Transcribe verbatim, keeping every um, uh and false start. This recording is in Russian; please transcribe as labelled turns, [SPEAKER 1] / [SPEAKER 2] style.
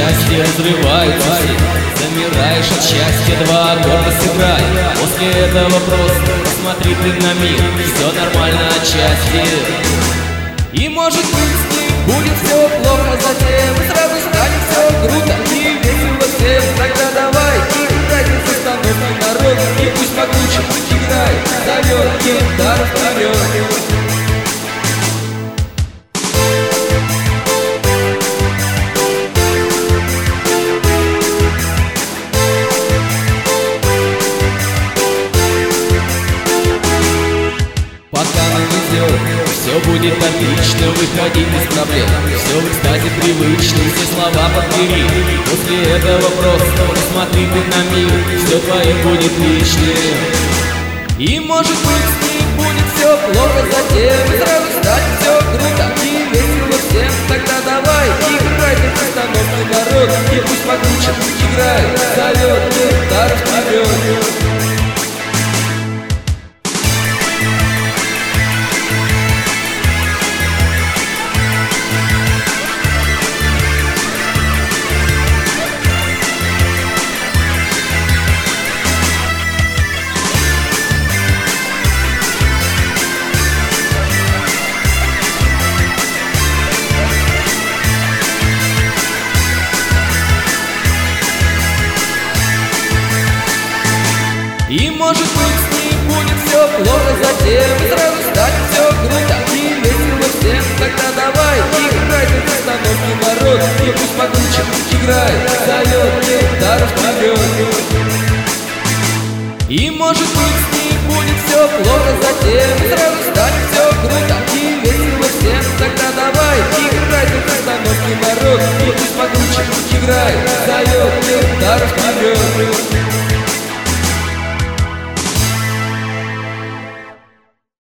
[SPEAKER 1] части разрываются все. Замираешь от счастья, два аккорда сыграй. После этого просто посмотри ты на мир, все нормально отчасти. И может быть с ним будет все плохо, затем сразу станет все круто и весело всем. Тогда давай играй без остановки, народ, и пусть покруче играй, зовет гитара вперед. Все будет отлично, выходить без проблем. Все в экстазе привычно, все слова подбери. После этого просто посмотри ты на мир, все твое будет лишнее. И может быть с ним будет все плохо, затем сразу станет все круто и весело всем. Тогда давай играй без остановки, народ, и пусть покруче играй, зовет гитара вперед. И может быть с ним будет все плохо, затем сразу станет все круто и весело всем. Тогда давай играй без остановки, народ, и пусть покруче играй, зовет гитара вперед. И может быть с ним будет все плохо, затем сразу станет все круто и весело всем. Тогда давай играй без остановки, народ, и пусть покруче играй, зовет гитара вперед.